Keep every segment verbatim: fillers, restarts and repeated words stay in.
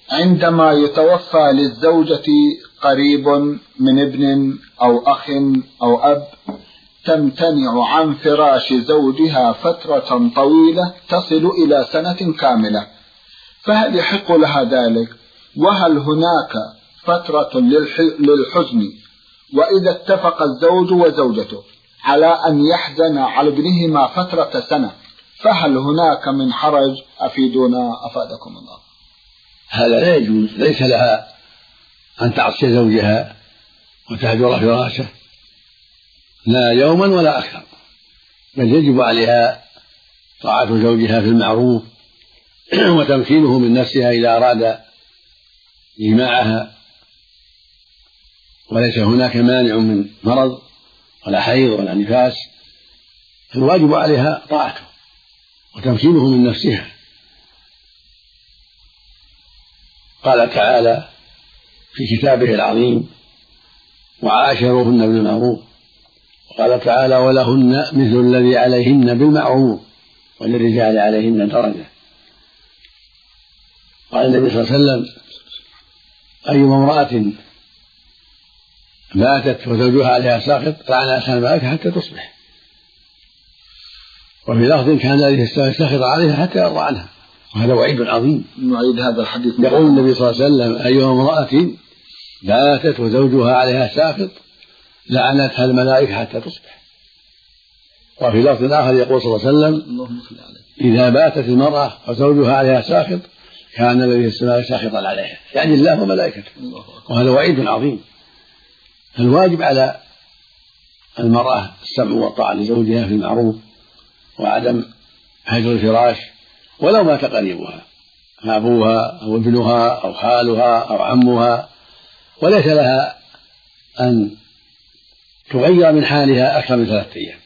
عندما يتوفى للزوجة قريب من ابن أو أخ أو أب تمتنع عن فراش زوجها فترة طويلة تصل إلى سنة كاملة، فهل يحق لها ذلك؟ وهل هناك فترة للحزن؟ وإذا اتفق الزوج وزوجته على أن يحزن على ابنهما فترة سنة فهل هناك من حرج؟ أفيدونا أفادكم الله. هذا لا يجوز، ليس لها أن تعصي زوجها وتهجر فراشه لا يوما ولا أكثر، بل يجب عليها طاعة زوجها في المعروف وتمكينه من نفسها إذا أراد جماعها، وليس هناك مانع من مرض ولا حيض ولا نفاس، فالواجب عليها طاعته وتمكينه من نفسها. قال تعالى في كتابه العظيم: وعاشروهن بالمعروف. وقال تعالى: ولهن مثل الذي عليهن بالمعروف وللرجال عليهن درجة. قال النبي صلى الله عليه وسلم: أيما امرأة ماتت وزوجها عليها ساخط لعنها الملائكة حتى تصبح. وفي لفظ: كان الذي ساخط عليها حتى يرضى عنها. وهذا وعيد عظيم. نعيد هذا الحديث. يقول النبي صلى الله عليه وسلم: أيما امرأة ماتت وزوجها عليها ساخط لعنتها الملائكة حتى تصبح. وفي لفظ آخر يقول صلى الله عليه وسلم: إذا باتت المرأة وزوجها عليها ساخط كان الذي في السماء ساخطا عليها، يعني الله وملائكته. وهذا وعيد عظيم. الواجب على المرأة السمع والطاعة لزوجها في المعروف وعدم هجر الفراش ولو مات قريبها أبوها أو ابنها أو خالها أو عمها، وليس لها أن تغير من حالها أكثر من ثلاثة أيام.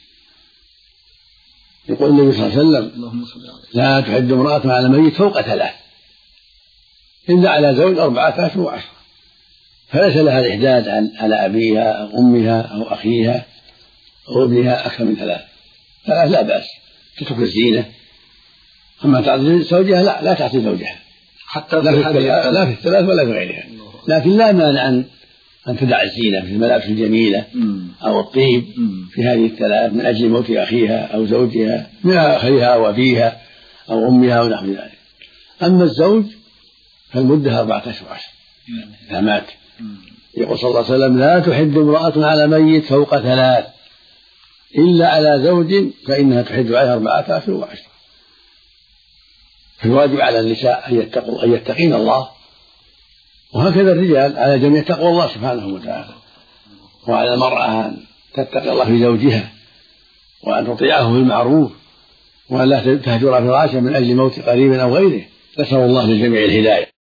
يقول النبي صلى الله عليه وسلم: لا تحد امرأة على ميت فوق ثلاث إلا على زوج أربعة أشهر وعشرة، فليس لها الإحداد على أبيها أو أمها أو أخيها أو ابنها أكثر من ثلاث. ثلاث لا بأس، تترك الزينة. أما تعطي زوجها لا لا تعطي زوجها حتى لا في, لا في الثلاث ولا في غيرها، لكن لا مانع أن أن تدع الزينة في الملابس الجميلة أو الطيب في هذه الثلاث من أجل موت أخيها أو زوجها من أخيها أو أبيها أو أمها أو نحو ذلك. أما الزوج فالمدة أربعة أشهر وعشرة إذا مات. يقول صلى الله عليه وسلم: لا تحد امرأة على ميت فوق ثلاث إلا على زوج فإنها تحد عليها أربعة أشهر وعشرة. فالواجب على النساء أن يتقوا أن يتقين الله، وهكذا الرجال على جميع تقوى الله سبحانه وتعالى، وعلى المرأة أن تتقي الله في زوجها وأن تطيعه في المعروف وأن لا تهجر فراشا من أجل موت قريب أو غيره. نسأل الله للجميع الهداية.